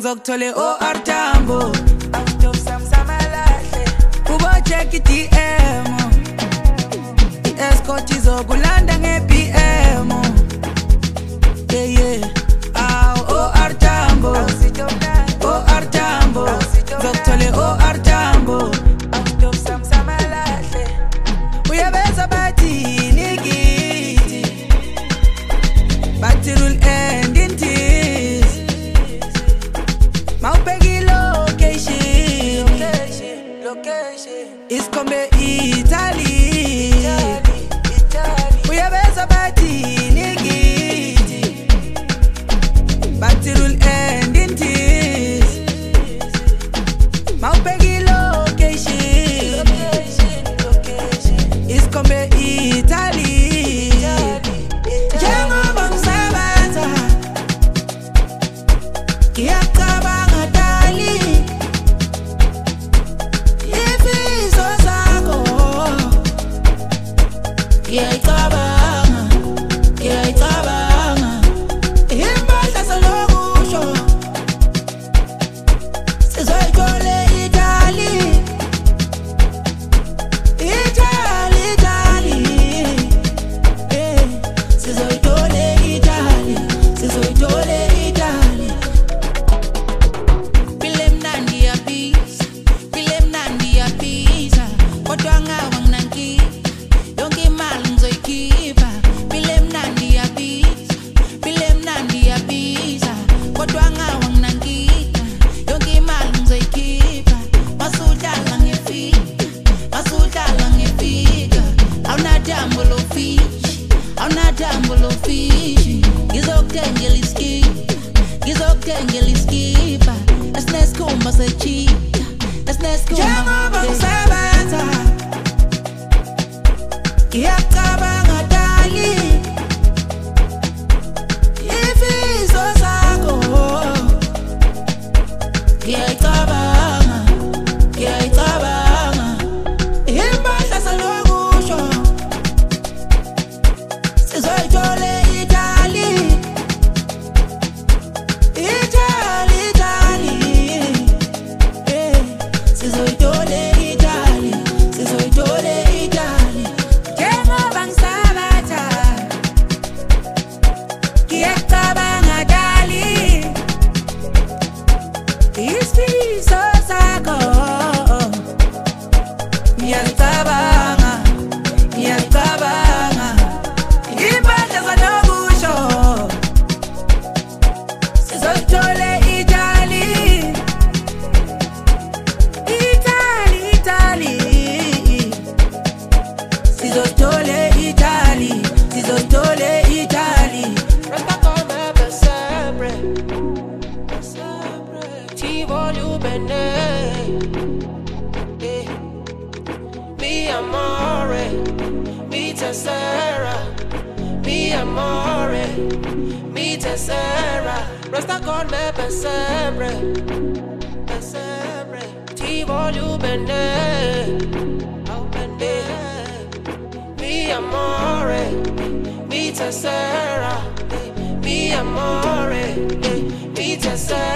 Zoktole o artambo Kubo check DM Escort izokulanda nge-PM Yeah o artambo O artambo Zoktole o artambo Uyabeza bathi nikiti Bathi rule end in tears Maupegi location Iskombe Italy Uyabeza bathi nikiti Bathi rule end in tears Maupegi location Iskombe Italy Njengoba ngisebenza ngiyacabanga dali ifiso zakho ngiyayicabanga impahla salokusho sizoyithola Italy Njengoba ngisebenza ngiyacabanga dali ifiso zakho ngiyayicabanga impahla salokusho sizoyithola Italy Njengoba ngisebenza ngiyacabanga dali ifiso zakho ngiyacabanga impahla salokusho sizoyithola Italy Sizotole Italy Resta come per sempre Ti voglio bene Mi amore Mi tesera Mi amore Mi tesera Resta con me per sempre Ti voglio bene Mi amore, mi tesera, mi amore, mi tesera.